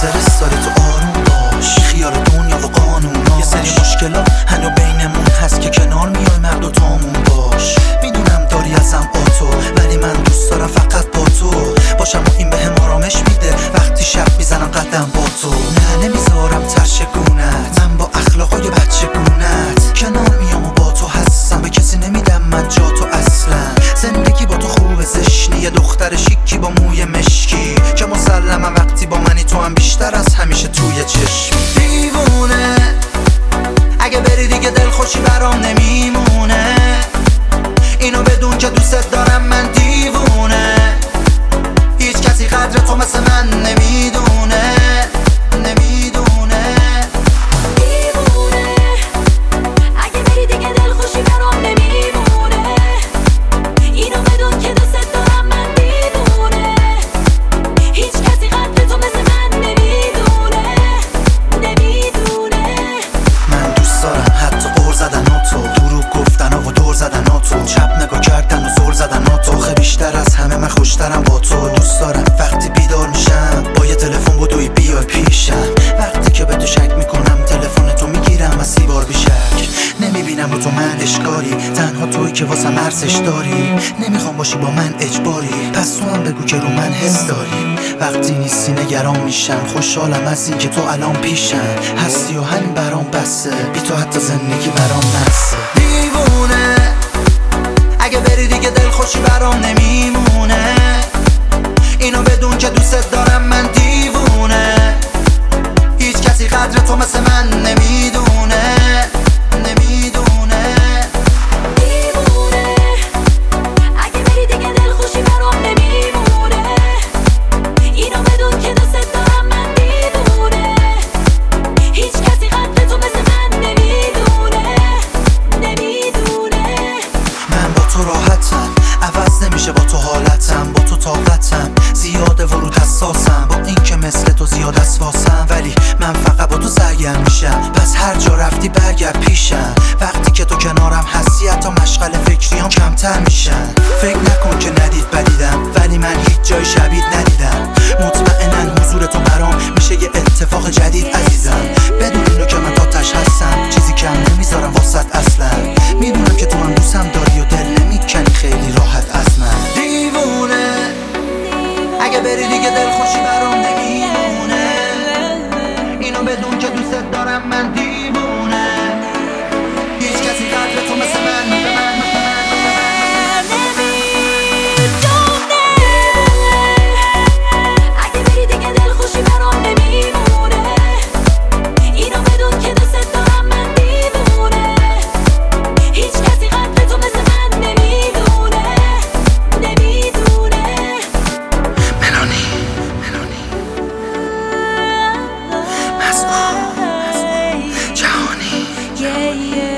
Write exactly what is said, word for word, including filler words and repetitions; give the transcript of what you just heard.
استرس داری تو آروم باش، خیال دنیا و قانوناش. یه سری مشکلات هنو بینمون هست که کنار میای مرد و تامون باش. میدونم داری ازم آتو، ولی من دوست دارم فقط با تو باشم و این بهم آرامش میده وقتی شب میزنم قدم با تو. نه نمیذارم ترشگونت، من با اخلاقای بچگونت کنار میام و با تو هستم، به کسی نمیدم من جا تو اصلا. زندگی با تو خوبه زشنی، یه دختر شیکی با موی مشکی که مسلمم وقتی با منی تو هم بیشتر از همیشه توی چشم. دیوونه اگه بری دیگه دلخوشی برام نمیمونه، اینو بدون که دوست دارم من دیوونه. هیچ کسی قدر تو مثل من نمیدونه نمیدونه. دیوونه اگه بری دیگه دلخوشی برام نمیمونه، اینو بدون که دوست دارم من دیوونه. هیچ کسی قدر تو مثل من نمیدونه نمیدونه. من دوست دارم حتی قول زدن ها تو، دروغ گفتن ها و دور زدن ها تو، چپ نگاه کردن و زل زدن ها تو. خیلی بیشتر از همه من خوشترم با تو. دوست دارم وقتی بیدار میشم با یه تلفن بدوی بیای پیشم، وقتی که به تو شک میکنم تلفن تو میگیرم از سی بار بیشک. نمیبینم رو تو من اشکالی، تنها تویی که واسم ارزش داری. نمیخوام باشی با من اجباری، پس تو هم بگو که رو من حس داری. وقتی نیستی نگران میشم، خوشحالم از این که تو الان پیشم هستی و همین برام بسه، بی تو حتی زندگی برام نسه. دیوونه اگه بری دیگه دلخوشی برام نمیمونه، اینو بدون که دوست دارم من دیوونه. هیچ کسی قدر تو مثل من نمیدونه نمیدونه. دیوونه اگه بری دیگه دلخوشی برام نمیمونه، اینو بدون که دوست دارم من دیوونه. هیچ کسی قدر تو مثل من نمیدونه نمیدونه. من با تو راحتم، عوض نمیشه با تو حالتم، با تو طاقتم زیاده و رو حساسم، با این که مثل تو زیاد از واسم، ولی من فقط با تو سرگرم میشم. پس هر جا رفتی برگرد پیشم، وقتی که تو کنارم هستی حتی مشغل فکریام کمتر میشن. فکر نکن که ندید بدیدم، ولی من هیچ جای شبیه ندیدم. مطمئنن حضور تو برام میشه یه اتفاق جدید عزیزم. بدون اینو که من تاتش هستم، چیزی کم نمیذارم واسط اصلا. میدونم که تو هم دوستم داری و دل نمیکنی خیلی راحت از من. دیوونه اگه بری دیگه دلخوشی برام نمیمونه، اینو بدون که دوست دارم من دیوونه. هیچ کسی قدر تو مثل من به من اگه بری دیگه دلخوشی برام نمیمونه، اینو بدون که دوست دارم من دیوونه. هیچ کسی قدر تو مثل من نمیدونه نمیدونه. ملانی ملانی مسئول جهانی yeah, yeah.